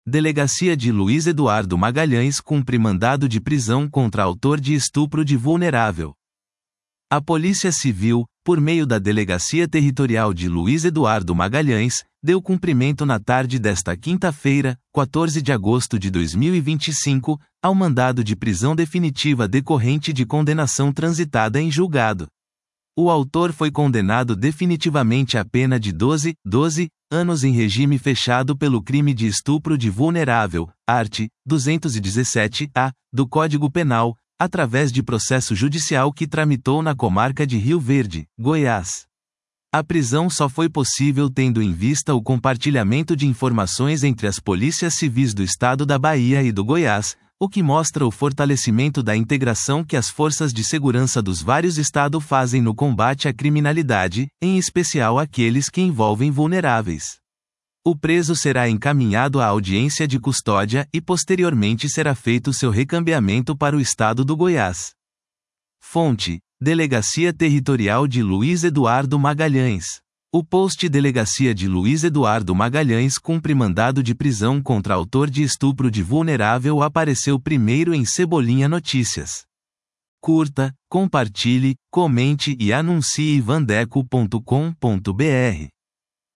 Delegacia de Luiz Eduardo Magalhães cumpre mandado de prisão contra autor de estupro de vulnerável. A Polícia Civil, por meio da Delegacia Territorial de Luiz Eduardo Magalhães, deu cumprimento na tarde desta quinta-feira, 14 de agosto de 2025, ao mandado de prisão definitiva decorrente de condenação transitada em julgado. O autor foi condenado definitivamente à pena de 12 anos em regime fechado pelo crime de estupro de vulnerável, art. 217-A, do Código Penal, através de processo judicial que tramitou na comarca de Rio Verde, Goiás. A prisão só foi possível tendo em vista o compartilhamento de informações entre as polícias civis do estado da Bahia e do Goiás, o que mostra o fortalecimento da integração que as forças de segurança dos vários estados fazem no combate à criminalidade, em especial aqueles que envolvem vulneráveis. O preso será encaminhado à audiência de custódia e posteriormente será feito seu recambiamento para o estado do Goiás. Fonte: Delegacia Territorial de Luiz Eduardo Magalhães. O post Delegacia de Luiz Eduardo Magalhães cumpre mandado de prisão contra autor de estupro de vulnerável apareceu primeiro em Cebolinha Notícias. Curta, compartilhe, comente e anuncie vandeco.com.br.